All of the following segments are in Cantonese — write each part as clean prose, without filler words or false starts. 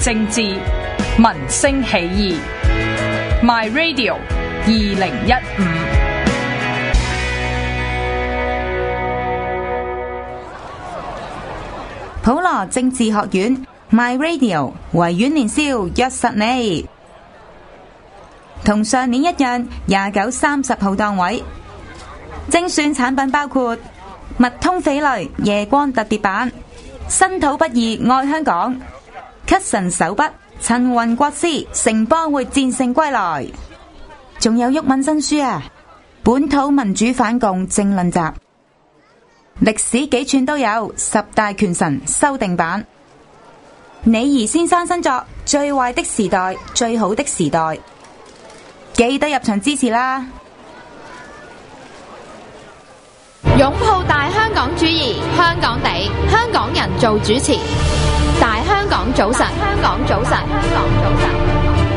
政治，民聲起義。My Radio 2015。 普羅政治學院 My Radio 維園年宵約實你，同上年一樣，29、30號檔位。精選產品包括密通翡翠夜光特別版、身土不二愛香港、咳神手筆陳雲國師城邦會戰勝歸來，仲有毓民新書啊，本土民主反共政論集，歷史幾串都有10大權臣修訂版，李儀先生新作《最壞的時代，最好的時代》，記得入場支持啦！ 擁抱大香港主義，香港地，香港人做主持。大香港早晨，香港早晨，香港早晨。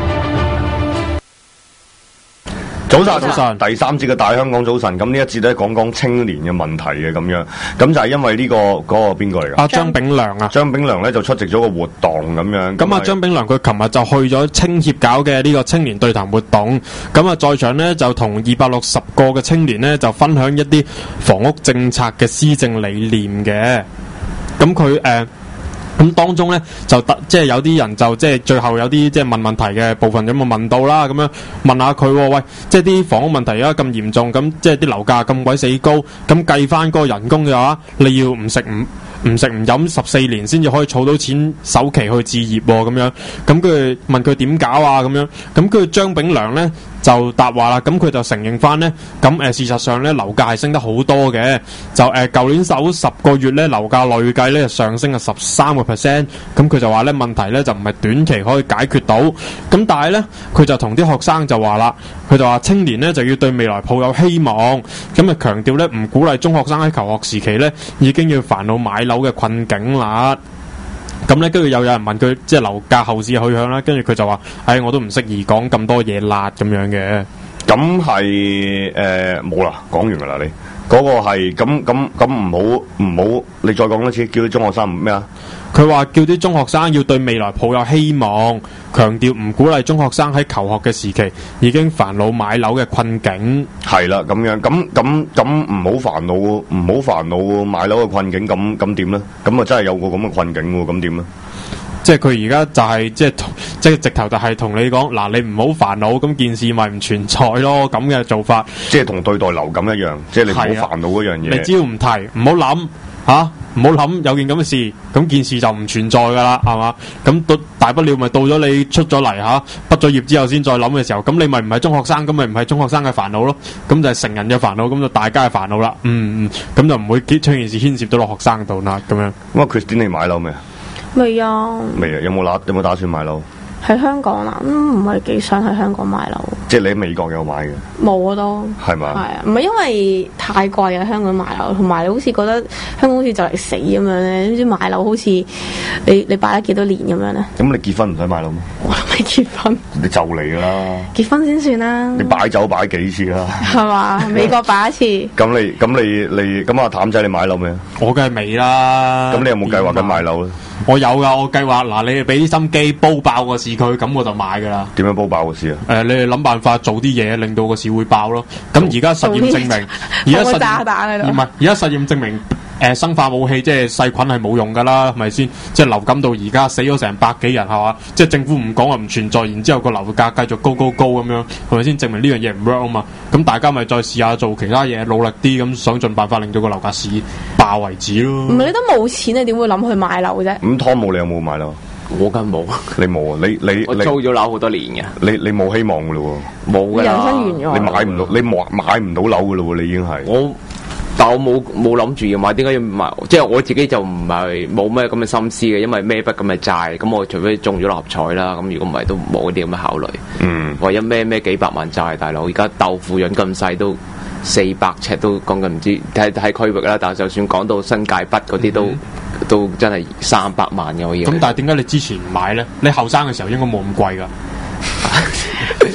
早晨，第3節嘅大香港早晨，咁呢一節咧講青年嘅問題嘅咁樣，咁就係因為呢個嗰個邊個嚟㗎？ 張炳良啊， 張炳良咧就出席咗個活動咁樣。 咁張炳良佢琴日就去咗青協搞嘅呢個青年對談活動，咁在場呢，就同260個嘅青年呢，就分享一啲房屋政策嘅施政理念嘅，咁佢咁當中咧就即係有啲人就即係最後有啲即係問問題嘅部分咁啊問到啦，咁樣問下佢，喂，即係啲房屋問題而家咁嚴重，咁即係啲樓價咁鬼死高，咁計翻嗰個人工嘅話，你要唔食唔飲14年先至可以儲到錢首期去置業喎，咁樣，咁佢問佢點搞啊，咁樣，咁佢張炳良咧就答話啦，咁佢就承認翻咧，咁事實上咧樓價係升得好多嘅，就舊年首10個月咧樓價累計咧上升係13%，咁佢就話咧問題咧就唔係短期可以解決到，咁但係咧佢就同啲學生就話啦，佢就話青年咧就要對未來抱有希望，咁啊強調咧唔鼓勵中學生喺求學時期咧已經要煩惱買樓嘅困境啦。咁咧，跟住又有人問佢，即係樓價後市去向啦。跟住佢就話：，我都唔適宜講咁多嘢辣咁樣嘅。 咁係冇啦，講完噶啦，你嗰個係咁唔好，你再講一次，叫啲中學生咩啊？ 佢話叫啲中學生要對未來抱有希望，強調唔鼓勵中學生喺求學嘅時期已經煩惱買樓嘅困境。係啦，咁樣咁唔好煩惱買樓嘅困境，咁點咧？咁啊真係有個咁嘅困境喎，咁點咧？即係佢而家就係即係直頭就係同你講嗱，你唔好煩惱，咁件事咪唔存在咯，咁嘅做法，即係同對待流感一樣，即係你唔好煩惱嗰樣嘢。你只要唔提，唔好諗吓。唔好諗有件咁嘅事，咁件事就唔存在噶啦，係嘛？咁到大不了咪到咗你出咗嚟吓，畢咗業之後先再諗嘅時候，咁你咪唔係中學生，咁咪唔係中學生嘅煩惱咯，咁就係成人嘅煩惱，咁就大家嘅煩惱啦。咁就唔會將件事牽涉到落學生度啦，咁樣。咁啊 Christine 你買樓未啊？ 未啊。未啊？有冇打算買樓？ 喺香港啦，唔係幾想喺香港買樓。 即係你喺美國有買嘅？冇啊，都係嘛？係啊， 唔係因為太貴啊，香港買樓，同埋你好似覺得香港好似就嚟死咁樣咧，唔知買樓好似你擺咗幾多年咁樣咧？ 咁你結婚唔使買樓咩？ 我未結婚。 你就嚟啦！ 結婚先算啦。 你擺酒擺幾次啦？ 係嘛？美國擺一次。 咁阿譚仔你買樓未啊？ 我梗係未啦。 咁你有冇計劃緊買樓咧？ 我有噶，我計劃嗱，你哋俾啲心機煲爆個市佢，咁我就買噶啦。點樣煲爆個市啊？你哋諗辦法做啲嘢，令到個市會爆咯。咁而家實驗證明，而家實驗證明，生化武器即係細菌係冇用噶啦，係咪先？即係流感到而家死咗成100幾人係嘛？即係政府唔講話唔存在，然之後個樓價繼續高咁樣，係咪先？證明呢樣嘢唔 work 啊嘛。咁大家咪再試下做其他嘢，努力啲咁，想盡辦法令到個樓價市爆為止咯。 唔係你都冇錢，你點會諗去買樓啫？ 咁湯姆你有冇買樓？ 我梗冇， 你冇啊？你我租咗樓好多年嘅， 你冇希望噶咯喎，冇噶啦，人生完咗，你買唔到，你買唔到樓噶咯喎，你已經係但我冇諗住要買，點解要買？即係我自己就唔係冇咩咁嘅心思嘅，因為孭筆咁嘅債，咁我除非中咗六合彩啦，咁如果唔係都冇啲咁嘅考慮。為咗孭幾百萬債，大佬而家豆腐潤咁細都400尺都講緊唔知睇區域啦，但係就算講到新界北嗰啲都真係300萬嘅可以。 咁但係點解你之前唔買咧？你後生嘅時候應該冇咁貴噶。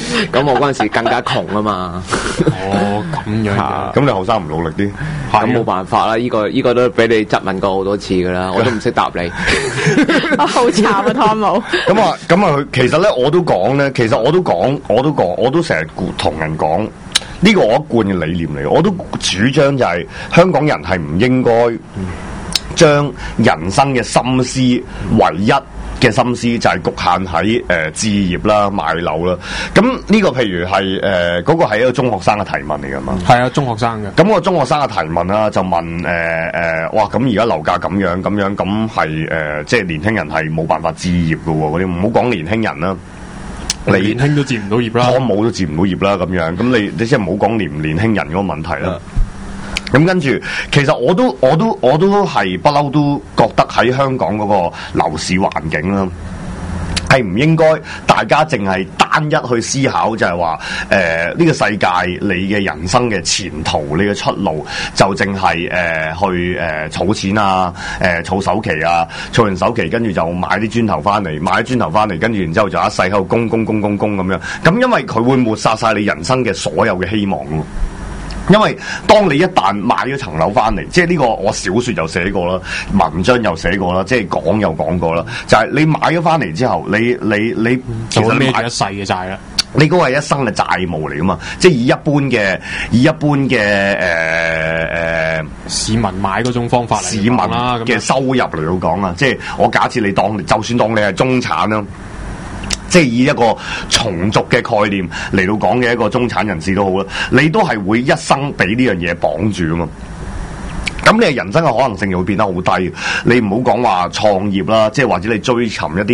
咁我嗰陣時更加窮啊嘛。 哦，咁樣嘅。 咁你後生唔努力啲？ 咁冇辦法啦，呢個都俾你質問過好多次噶啦，我都唔識答你。 好慘啊，湯姆。 咁啊，佢其實咧，我都講咧，我都成日同人講，呢個我一貫嘅理念嚟，我都主張就係香港人係唔應該將人生嘅心思唯一嘅心思就係局限喺置業啦、買樓啦。咁呢個譬如係嗰個係一個中學生嘅提問嚟㗎嘛。 係啊，中學生嘅。 咁個中學生嘅提問啦，就問哇咁而家樓價咁樣咁係即係年輕人係冇辦法置業㗎喎。嗰啲唔好講年輕人啦。你年輕都置唔到業啦， 湯姆都置唔到業啦，咁樣咁你即係唔好講年唔年輕人嗰個問題啦。咁跟住，其實我都係不嬲都覺得喺香港嗰個樓市環境啦，係唔應該大家淨係單一去思考，就係話呢個世界你嘅人生嘅前途，你嘅出路就淨係去儲錢啊，儲首期啊，儲完首期跟住就買啲磚頭翻嚟，跟住然之後就一世喺度供咁樣。咁因為佢會抹殺晒你人生嘅所有嘅希望咯。因為當你一旦買咗層樓翻嚟，即係呢個我小說又寫過啦，文章又寫過啦，即係講又講過啦，就係你買咗翻嚟之後，你其實你孭住一世嘅債啦。 你嗰個係一生嘅債務嚟噶嘛？即係以一般嘅市民買嗰種方法嚟， 市民嘅收入嚟到講啊，即係我假設你就算當你係中產啦。即係以一個重族嘅概念嚟到講嘅一個中產人士都好啦，你都係會一生俾呢樣嘢綁住啊嘛。咁你人生嘅可能性就會變得好低。你唔好講話創業啦，即係或者你追尋一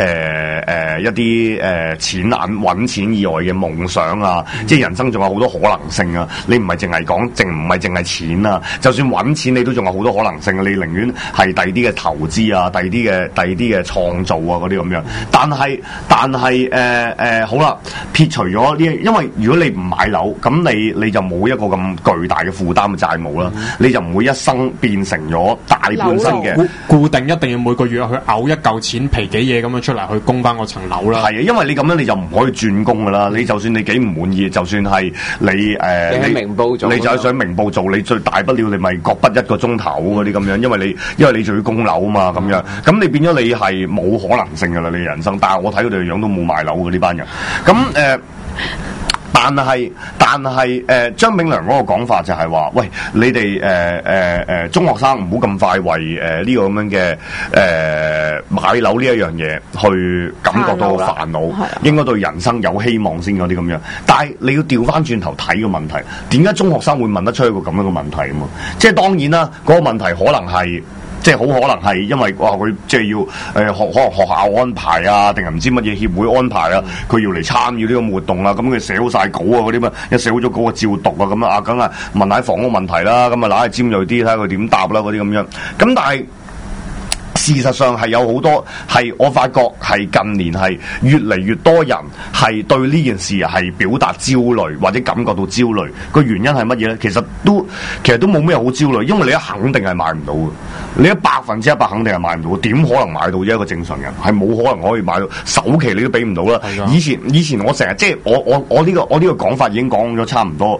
啲錢銀揾錢以外嘅夢想啊，即係人生仲有好多可能性啊。你唔係淨係講唔係淨係錢啊，就算揾錢你都仲有好多可能性啊。你寧願係第二啲嘅投資啊，第二啲嘅創造啊嗰啲咁樣。但係好啦，撇除咗呢，因為如果你唔買樓，咁你就冇一個咁巨大嘅負擔嘅債務啦，你就唔會一生變成咗大半生嘅固定，一定要每個月去嘔一嚿錢皮幾嘢咁樣出嚟去供翻嗰層樓啦。 係啊，因為你咁樣你就唔可以轉工噶啦。你就算你幾唔滿意，就算係你喺明報做， 你就係想明報做，你最大不了你咪各筆1個鐘頭嗰啲咁樣，因為你仲要供樓啊嘛咁樣。咁你變咗你係冇可能性噶啦，你人生。但係我睇佢哋樣都冇賣樓嘅呢班人。咁但係張炳良嗰個講法就係話，喂，你哋中學生唔好咁快為呢個咁樣嘅買樓呢一樣嘢去感覺到煩惱，應該對人生有希望先嗰啲咁樣。但係你要調翻轉頭睇個問題，點解中學生會問得出一個咁樣嘅問題啊嘛？即係當然啦，嗰個問題可能係。即係好可能係因為佢即係要可能學校安排啊，定係唔知乜嘢協會安排啊，佢要嚟參與呢個活動啊，咁佢寫好晒稿啊嗰啲嘛，一寫好咗稿啊照讀啊咁啊，梗係問下房屋問題啦，咁啊揦係尖銳啲睇下佢點答啦嗰啲咁樣，咁但係。事實上係有好多係我發覺係近年係越嚟越多人係對呢件事係表達焦慮或者感覺到焦慮，個原因係乜嘢咧？其實都冇咩好焦慮，因為你一肯定係買唔到嘅，你一100%肯定係買唔到，點可能買到啫？一個正常人係冇可能可以買到，首期你都俾唔到啦。以前我成日即係我呢個講法已經講咗差唔多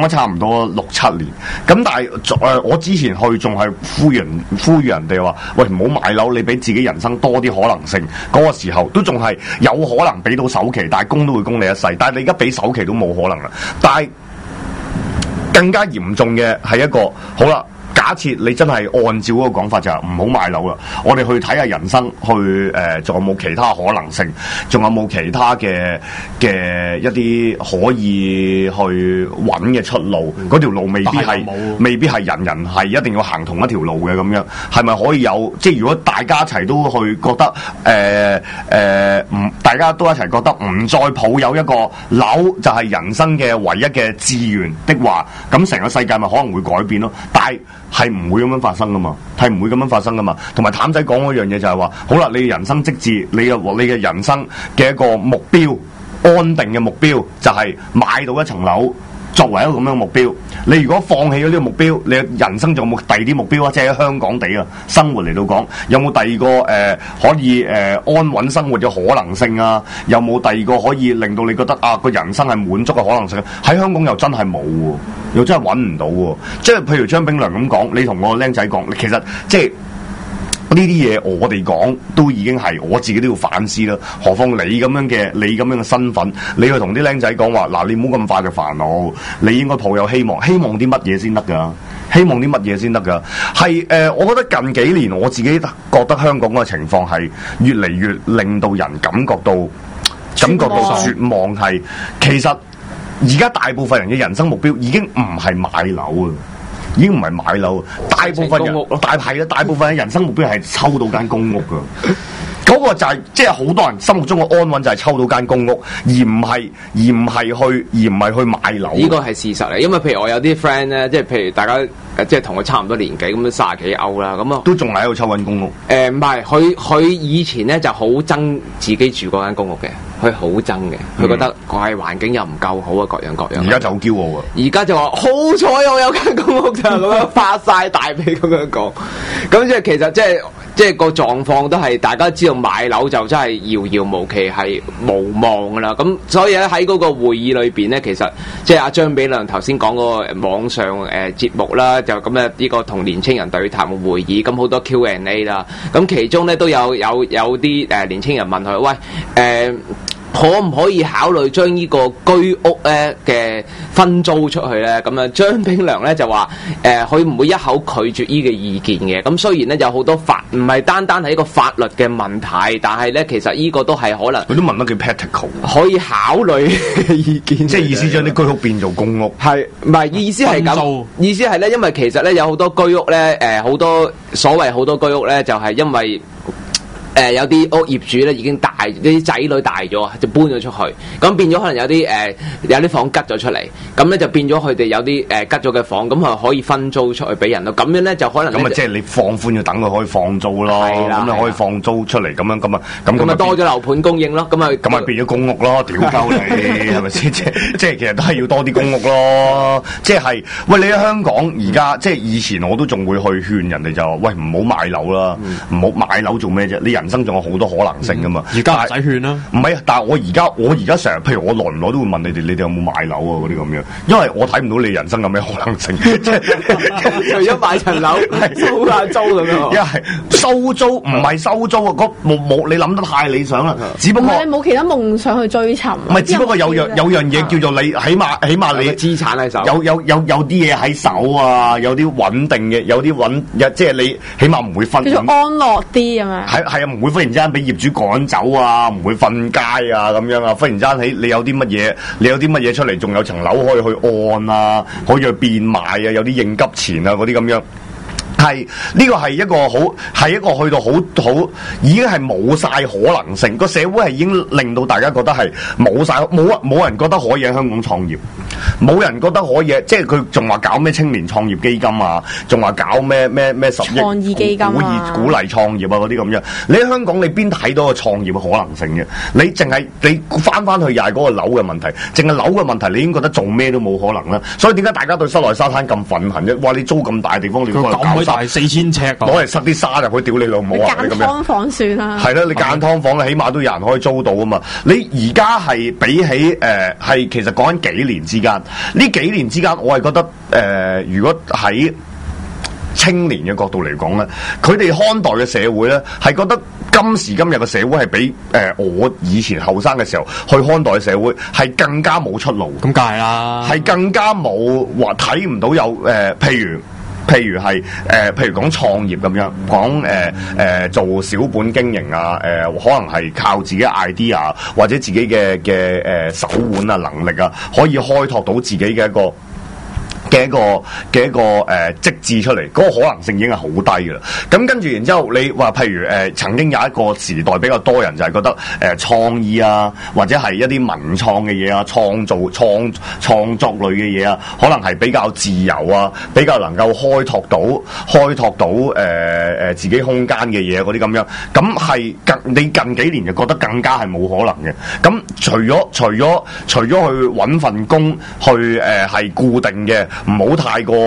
6-7年，咁但係我之前去仲係呼籲人哋話，喂，唔好買樓，你俾自己人生多啲可能性，嗰個時候都仲係有可能俾到首期，但係供都會供你一世，但係你而家俾首期都冇可能啦。但係更加嚴重嘅係一個好啦。假設你真係按照嗰個講法就係唔好買樓啦，我哋去睇下人生，去仲有冇其他可能性，仲有冇其他嘅一啲可以去揾嘅出路？嗰條路未必係人人係一定要行同一條路嘅咁樣，係咪可以有？即係如果大家一齊都去覺得大家都一齊覺得唔再抱有一個樓就係人生嘅唯一嘅志願的話，咁成個世界咪可能會改變咯？但係唔會咁樣發生噶嘛，係唔會咁樣發生噶嘛。同埋譚仔講嗰樣嘢就係話，好啦，你人生職志，你嘅人生嘅一個目標，安定嘅目標就係買到一層樓， 作為一個咁樣嘅目標，你如果放棄咗呢個目標，你人生仲有冇第二啲目標啊？即係喺香港地啊，生活嚟到講，有冇第二個可以安穩生活嘅可能性啊？有冇第二個可以令到你覺得啊個人生係滿足嘅可能性？喺香港又真係冇喎，又真係揾唔到喎。即係譬如張炳良咁講，你同我僆仔講，其實即係。呢啲嘢我哋講都已經係我自己都要反思啦，何況你咁樣嘅身份，你去同啲僆仔講話嗱，你唔好咁快嘅煩惱，你應該抱有希望，希望啲乜嘢先得㗎？希望啲乜嘢先得㗎？係我覺得近幾年我自己覺得香港嘅情況係越嚟越令到人感覺到絕望係，其實而家大部分人嘅人生目標已經唔係買樓啊！已經唔係買樓，大部分人大部分嘅人生目標係抽到間公屋㗎。嗰個就係即係好多人心目中嘅安穩就係抽到間公屋，而唔係去買樓。 呢個係事實嚟，因為譬如我有啲 friend 咧，即係譬如大家即係同佢差唔多年紀，咁都30幾歐啦，咁啊都仲係喺度抽緊公屋。 唔係，佢以前咧就好憎自己住嗰間公屋嘅，佢好憎嘅，佢覺得個環境又唔夠好啊，各樣各樣。 而家就好驕傲啊！ 而家就話好彩我有間公屋就咁樣發晒大髀咁樣講，咁即係其實即係個狀況都係大家知道買樓就真係遙遙無期，係無望噶啦。咁所以咧喺嗰個會議裏邊咧，其實即係阿張炳良頭先講嗰個網上節目啦，就咁咧呢個同年青人對談嘅會議，咁好多 Q&A 啦。咁其中咧都有啲年青人問佢，喂可唔可以考慮將呢個居屋咧嘅分租出去咧？咁啊，張炳良咧就話佢唔會一口拒絕呢個意見嘅。咁雖然咧有好多唔係單係一個法律嘅問題，但係咧其實呢個都係可能。 佢都問得幾 practical， 可以考慮嘅意見。 即係意思將啲居屋變做公屋。 係唔係意思係咁？意思係咧，因為其實咧有好多居屋咧，好多所謂好多居屋咧，就係因為。有啲屋業主咧已經啲仔女大咗，就搬咗出去，咁變咗可能有啲房吉咗出嚟，咁咧就變咗佢哋有啲吉咗嘅房，咁啊可以分租出去俾人咯，咁樣咧就可能咁啊即係你放寬要等佢可以放租咯，咁你可以放租出嚟咁樣咁啊多咗樓盤供應咯，咁啊變咗公屋咯，屌鳩你係咪先？即係其實都係要多啲公屋咯，即係喂你喺香港而家即係以前我都仲會去勸人哋就話喂唔好買樓啦，唔好買樓做咩啫？你人生仲有好多可能性噶嘛？ 而家唔使勸啦。 唔係，但係我而家成日，譬如我耐唔耐都會問你哋有冇買樓啊嗰啲咁樣，因為我睇唔到你人生有咩可能性，即係除咗買層樓收下租咁樣。 一係收租唔係收租啊，冇你諗得太理想啦。只不過你冇其他夢想去追尋。 唔係，只不過有樣嘢叫做你起碼你資產喺手， 有啲嘢喺手啊，有啲穩定嘅，有啲即係你起碼唔會分叫做安樂啲咁樣。 係啊，唔會忽然之間俾業主趕走啊，唔會瞓街啊咁樣啊，忽然之間你有啲乜嘢出嚟，仲有層樓可以去按啊，可以去變賣啊，有啲應急錢啊嗰啲咁樣。係呢個係一個去到好已經係冇晒可能性，個社會係已經令到大家覺得係冇人覺得可以喺香港創業，冇人覺得可以，即係佢仲話搞咩青年創業基金啊，仲話搞咩10億創意基金啊， 鼓勵創業啊嗰啲咁樣。你喺香港你邊睇到個創業嘅可能性嘅？你淨係你翻去又係嗰個樓嘅問題，淨係樓嘅問題，你已經覺得做咩都冇可能啦。所以點解大家對室內沙灘咁憤恨啫？哇！你租咁大地方，你過嚟搞大4000尺， 攞嚟塞啲沙入去，屌你老母啊！ 你間劏房算啦， 係啦，你間劏房起碼都有人可以租到啊嘛。你而家係比起係其實講緊幾年之間，呢幾年之間，我係覺得如果喺青年嘅角度嚟講咧，佢哋看待嘅社會咧，係覺得今時今日嘅社會係比我以前後生嘅時候去看待嘅社會係更加冇出路。 咁梗係啦， 係更加冇話睇唔到有譬如講創業咁樣，講做小本經營啊，可能係靠自己 idea 或者自己嘅手腕啊能力啊，可以開拓到自己嘅一個嘅一個職志出嚟，嗰個可能性已經係好低噶啦。咁跟住然之後，你話譬如曾經有一個時代比較多人就係覺得創意啊，或者係一啲文創嘅嘢啊，創作類嘅嘢啊，可能係比較自由啊，比較能夠開拓到自己空間嘅嘢嗰啲咁樣。咁係你近幾年就覺得更加係冇可能嘅。咁除咗去揾份工去係固定嘅。唔好太過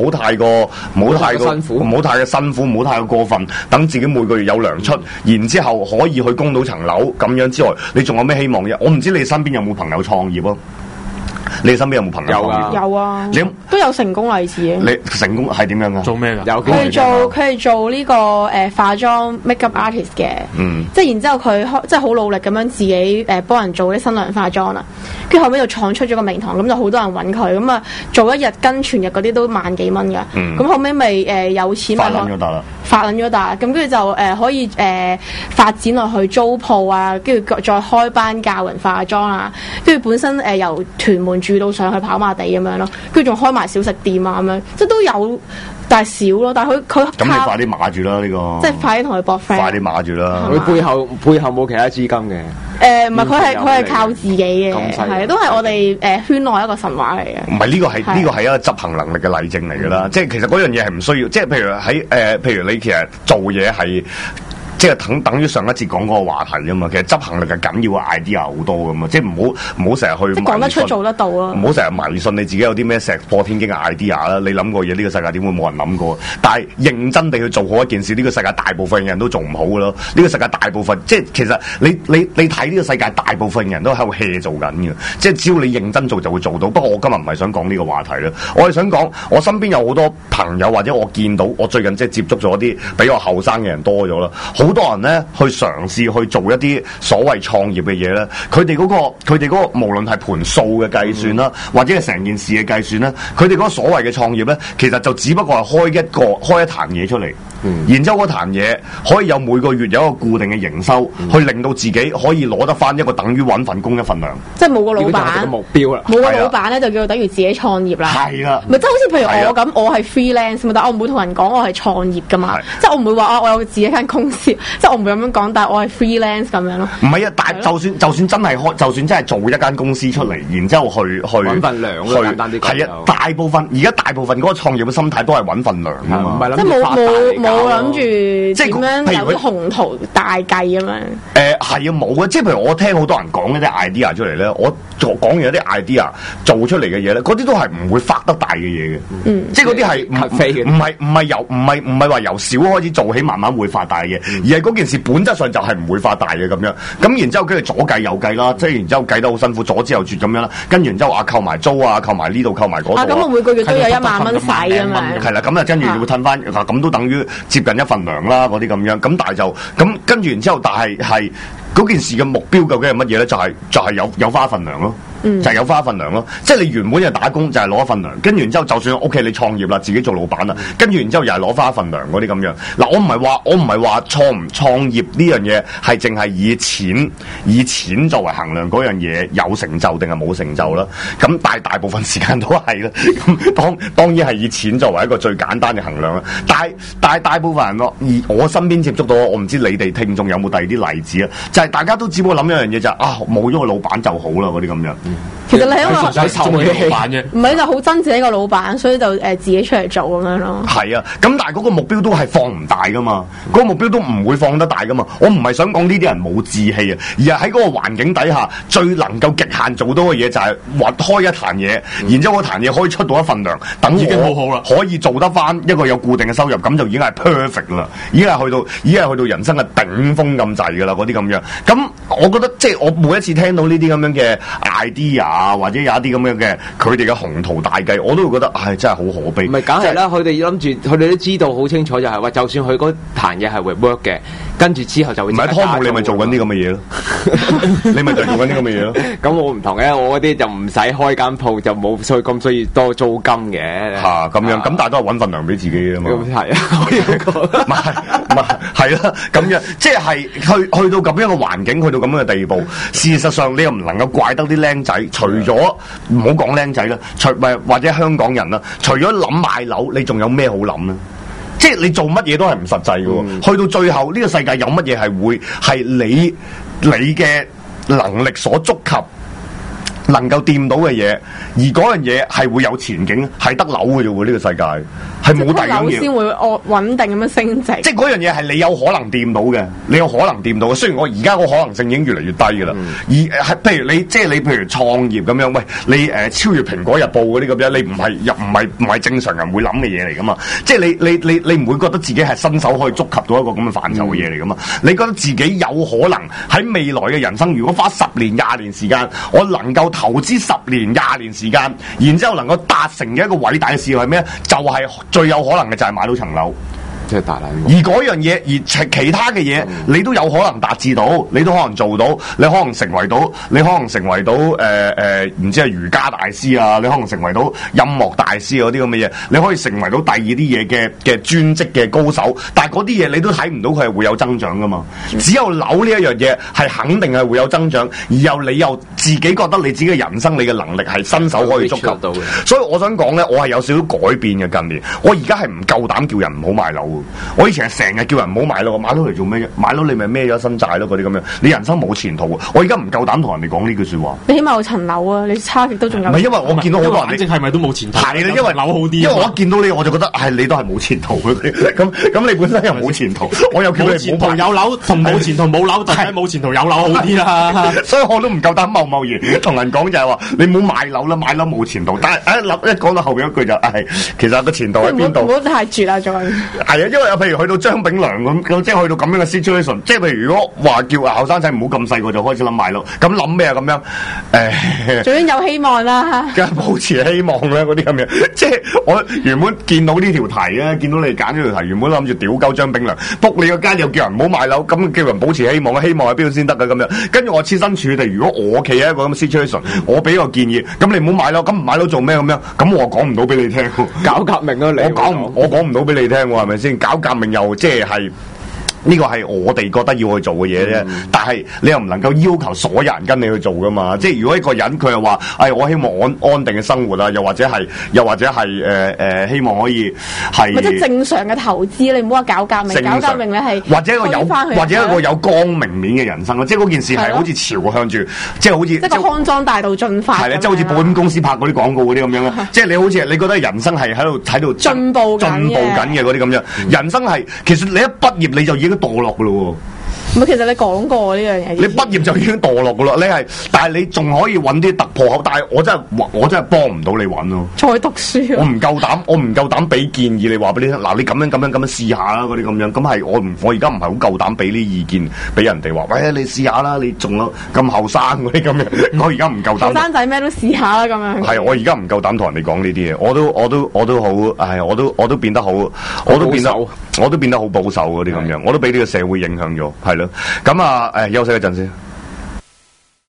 辛苦，唔好太過辛苦，唔好太過過分。等自己每個月有糧出，然之後可以去供到層樓咁樣之外，你仲有咩希望啫？我唔知你身邊有冇朋友創業咯？你身邊有冇朋友創業？ 有啊， 你都有成功例子嘅。 你成功係點樣噶？ 做咩噶？ 佢係做呢個化妝 makeup artist 嘅，即係然之後佢即係好努力咁樣自己幫人做啲新娘化妝啦。跟住後尾就創出咗個名堂，咁就好多人揾佢，咁啊做一日跟全日嗰啲都萬幾蚊㗎。咁後尾咪有錢咪發撚咗達，咁跟住就可以發展落去租鋪啊，跟住再開班教人化妝啊，跟住本身由屯門住到上去跑馬地咁樣咯，跟住仲開埋小食店啊咁樣，即係都有，但係少咯。但係佢咁你快啲碼住啦呢個， 即係快啲同佢搏 friend，快啲碼住啦。 佢背後冇其他資金嘅。 唔係佢係靠自己嘅，係都係我哋圈內一個神話嚟嘅。 唔係呢個係一個執行能力嘅例證嚟㗎啦，即係其實嗰樣嘢係唔需要，即係譬如喺譬如你其實做嘢係。即係等於上一節講嗰個話題啊嘛，其實執行力係緊要嘅 idea 好多㗎嘛，即係唔好成日去。即係講得出做得到咯。唔好成日迷信你自己有啲咩石破天驚嘅 idea 啦，你諗過嘢呢個世界點會冇人諗過？但係認真地去做好一件事，呢個世界大部分嘅人都做唔好㗎咯。呢個世界大部分即係其實你睇呢個世界大部分嘅人都喺度 hea 做緊嘅，即係只要你認真做就會做到。不過我今日唔係想講呢個話題啦，我係想講我身邊有好多朋友或者我見到我最近即係接觸咗啲比我後生嘅人多咗啦，好多人咧去嘗試去做一啲所謂創業嘅嘢咧，佢哋嗰個無論係盤數嘅計算啦，或者係成件事嘅計算咧，佢哋嗰個所謂嘅創業咧，其實就只不過係開一壇嘢出嚟。然之後嗰壇嘢可以有每個月有一個固定嘅營收，去令到自己可以攞得翻一個等於揾份工一份糧。 即係冇個老闆目標啦， 冇個老闆咧就叫做等於自己創業啦。 係啦， 咪即係好似譬如我咁，我係 freelance，但我唔會同人講我係創業噶嘛。即係我唔會話我有自己間公司，即係我唔會咁樣講，但係我係 freelance 咁樣咯。唔係啊，但係就算真係做一間公司出嚟，然之後去揾份糧咯，簡單啲講。 係啊，大部分嗰個創業嘅心態都係揾份糧啊嘛， 即係冇諗住即係點樣有宏圖大計咁樣。 係啊，冇啊，即係譬如我聽好多人講一啲 idea 出嚟咧，我講完一啲 idea 做出嚟嘅嘢咧，嗰啲都係唔會發得大嘅嘢嘅，即係嗰啲係唔係話由少開始做起，慢慢會發大嘅，而係嗰件事本質上就係唔會發大嘅咁樣。咁然之後跟住左計右計啦，即係然之後計得好辛苦，左支右絀咁樣啦，跟住然之後扣埋租啊，扣埋呢度，扣埋嗰度。 咁我每個月都有1萬蚊使咁樣。 係啦，咁啊跟住會褪翻，咁都等於接近一份糧啦，嗰啲咁樣。咁但係就咁跟住然之後，但係嗰件事嘅目標究竟係乜嘢咧？就係有翻一份糧咯。就係有翻一份糧咯，即係你原本就打工就係攞一份糧，跟住然之後就算 OK 你創業啦，自己做老闆啦，跟住然之後又係攞翻一份糧嗰啲咁樣。嗱，我唔係話創唔創業呢樣嘢係淨係以錢作為衡量嗰樣嘢有成就定係冇成就啦。咁但係大部分時間都係啦。咁當然係以錢作為一個最簡單嘅衡量啦。但係大部分人咯，而我身邊接觸到，我唔知你哋聽眾有冇第二啲例子啊？就係大家都只會諗一樣嘢就係冇咗個老闆就好啦嗰啲咁樣。 其實你係因為純粹湊佢老闆啫， 唔係就好憎自己個老闆，所以就自己出嚟做咁樣咯。 係啊，咁但係嗰個目標都係放唔大噶嘛，嗰個目標都唔會放得大噶嘛。我唔係想講呢啲人冇志氣啊，而係喺嗰個環境底下最能夠極限做到嘅嘢就係開一壇嘢，然之後嗰壇嘢可以出到一份糧，等已經好好啦， 可以做得翻一個有固定嘅收入，咁就已經係 perfect 啦，已經係去到人生嘅頂峰咁滯噶啦，嗰啲咁樣。咁我覺得即係我每一次聽到呢啲咁樣嘅 idea。或者有一啲咁樣嘅佢哋嘅宏圖大計，我都會覺得真係好可悲。 唔係，梗係啦，佢哋諗住，佢哋都知道好清楚，就係話，就算佢嗰壇嘢係會 work 嘅，跟住之後就會。唔係湯姆， 你咪做緊啲咁嘅嘢咯，你咪就做緊啲咁嘅嘢咯。 咁我唔同嘅，我嗰啲就唔使開間鋪，就冇咁需要多租金嘅。 咁樣，咁但係都係揾份糧俾自己啊嘛。 咁係啊，可以講。 唔係係啦，咁樣即係去到咁樣嘅環境，去到咁樣嘅地步，事實上你又唔能夠怪得啲僆仔，除咗唔好講僆仔啦，或者香港人啦，除咗諗買樓，你仲有咩好諗咧？即係你做乜嘢都係唔實際嘅喎，去到最後呢個世界有乜嘢係會係你嘅能力所觸及，能夠掂到嘅嘢，而嗰樣嘢係會有前景，係得樓嘅啫喎，呢個世界係冇第二樣嘢先會穩定咁樣升值。即係嗰樣嘢係你有可能掂到嘅，你有可能掂到嘅。雖然我而家個可能性已經越嚟越低㗎啦，而係譬如你即係你譬如創業咁樣，喂你超越蘋果日報嗰啲咁樣，你唔係正常人會諗嘅嘢嚟㗎嘛？即係你唔會覺得自己係伸手可以觸及到一個咁嘅範疇嘅嘢嚟㗎嘛？你覺得自己有可能喺未來嘅人生，如果花10年20年時間，我能夠投資10年20年時間，然之後能夠達成嘅一個偉大嘅事係咩？就係最有可能嘅就係買到層樓。 即係大難。 而嗰樣嘢，而其他嘅嘢，你都有可能達至到，你都可能做到，你可能成為到唔知係瑜伽大師啊，你可能成為到音樂大師嗰啲咁嘅嘢，你可以成為到第二啲嘢嘅專職嘅高手，但係嗰啲嘢你都睇唔到佢係會有增長噶嘛？只有樓呢一樣嘢係肯定係會有增長，而你又自己覺得你自己嘅人生你嘅能力係伸手可以觸及到嘅。所以我想講咧，我係有少少改變嘅近年，我而家係唔夠膽叫人唔好買樓。我以前係成日叫人唔好買樓，買樓嚟做咩啫？買樓你咪孭咗身債咯，嗰啲咁樣，你人生冇前途。我而家唔夠膽同人哋講呢句說話。 你起碼有層樓啊，你差極都仲有。 唔係因為我見到好多人， 反正係咪都冇前途？ 係啦，因為樓好啲。 因為我一見到你，我就覺得係你都係冇前途嘅。咁你本身又冇前途，我又叫你前途有樓同冇前途冇樓，就係冇前途有樓好啲啦。 所以我都唔夠膽貿然同人講就係話，你唔好買樓啦，買樓冇前途。但係一講到後邊一句就係，其實個前途喺邊度？ 唔好太絕啦，仲係啊，因為譬如去到張炳良咁，即係去到咁樣嘅 situation， 即係譬如如果話叫後生仔唔好咁細個就開始諗買樓，咁諗咩啊？咁樣最緊有希望啦， 梗係保持希望啦，嗰啲咁樣。即係我原本見到呢條題咧，見到你揀呢條題，原本諗住屌鳩張炳良，仆你個街又叫人唔好買樓，咁叫人保持希望，希望喺邊度先得㗎咁樣。跟住我設身處地，如果我企喺一個咁嘅 situation， 我俾個建議，咁你唔好買樓，咁唔買樓做咩咁樣？咁我講唔到俾你聽， 搞革命啊！ 我講唔到俾你聽，係咪先？搞革命又即係。呢個係我哋覺得要去做嘅嘢啫，但係你又唔能夠要求所有人跟你去做噶嘛？即係如果一個人佢又話，我希望安定嘅生活啊，又或者係希望可以係或者正常嘅投資，你唔好話搞革命，搞革命你係或者一個有光明面嘅人生咯，即係嗰件事係好似朝向住，即係好似即係個康莊大道進發， 係啦，即係好似保險公司拍嗰啲廣告嗰啲咁樣啦，即係你好似你覺得人生係喺度進步緊嘅嗰啲咁樣，人生係其實你一畢業你就已經墮落噶咯喎， 唔係，其實你講過呢樣嘢。 你畢業就已經墮落噶啦，但係你仲可以揾啲突破口，但係我真係幫唔到你揾咯。 再讀書， 我唔夠膽俾建議你話俾你聽，嗱你咁樣試下啦，嗰啲咁樣，咁係我而家唔係好夠膽俾啲意見俾人哋話，喂你試下啦，你仲咁後生嗰啲咁樣，我而家唔夠膽。後生仔咩都試下啦，咁樣。 係我而家唔夠膽同人哋講呢啲嘢，我都好，唉，我都變得好，我都變得好保守嗰啲咁樣，我都俾呢個社會影響咗，係咯，咁啊，休息一陣先。